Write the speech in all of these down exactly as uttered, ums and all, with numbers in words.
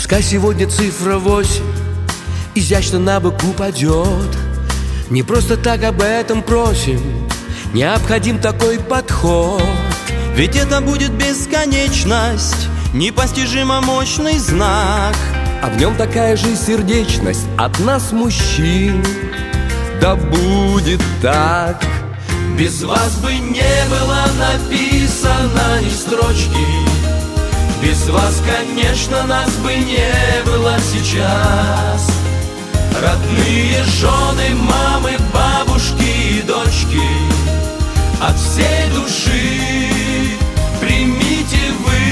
Пускай сегодня цифра восемь изящно на бок упадет. Не просто так об этом просим, необходим такой подход. Ведь это будет бесконечность, непостижимо мощный знак. А в нем такая же сердечность от нас, мужчин. Да будет так. Без вас бы не было написано ни строчки. Без вас, конечно, нас бы не было сейчас. Родные жены, мамы, бабушки и дочки, от всей души примите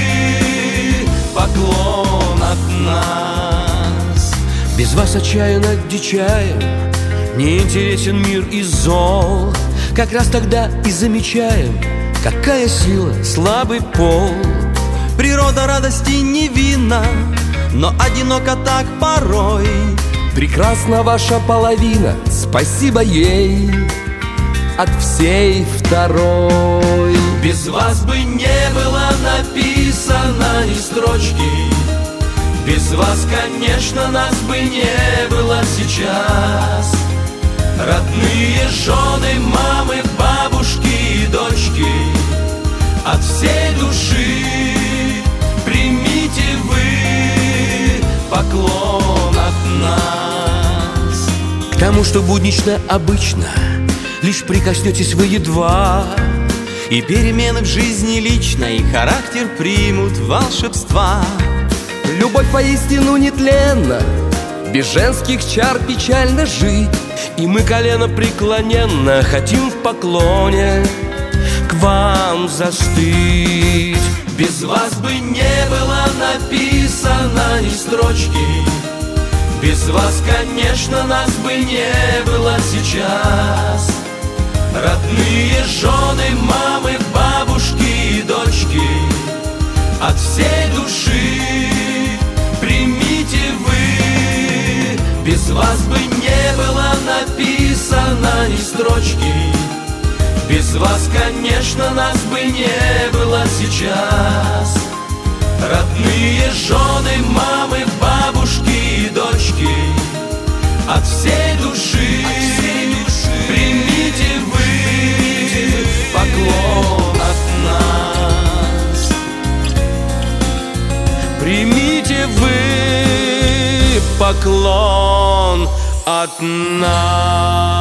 вы поклон от нас. Без вас отчаянно дичаем, не интересен мир и зол. Как раз тогда и замечаем, какая сила слабый пол. Природа радости невинна, но одиноко так порой. Прекрасна ваша половина, спасибо ей от всей второй. Без вас бы не было написано ни строчки. Без вас, конечно, нас бы не было сейчас. Родные жены, мамы, бабушки и дочки, от всей души примите вы поклон от нас. К тому, что буднично обычно, лишь прикоснетесь вы едва, и перемены в жизни личной характер примут волшебства. Любовь воистину нетленна, без женских чар печально жить. И мы колено преклоненно хотим в поклоне к вам застыть. Без вас бы не было написано ни строчки. Без вас, конечно, нас бы не было сейчас. Родные жены, мамы, бабушки и дочки, от всей души примите вы. Без вас бы не было написано ни строчки. Без вас, конечно, нас бы не было сейчас. Родные жены, мамы, бабушки и дочки, от всей души примите вы поклон от нас. Примите вы поклон от нас.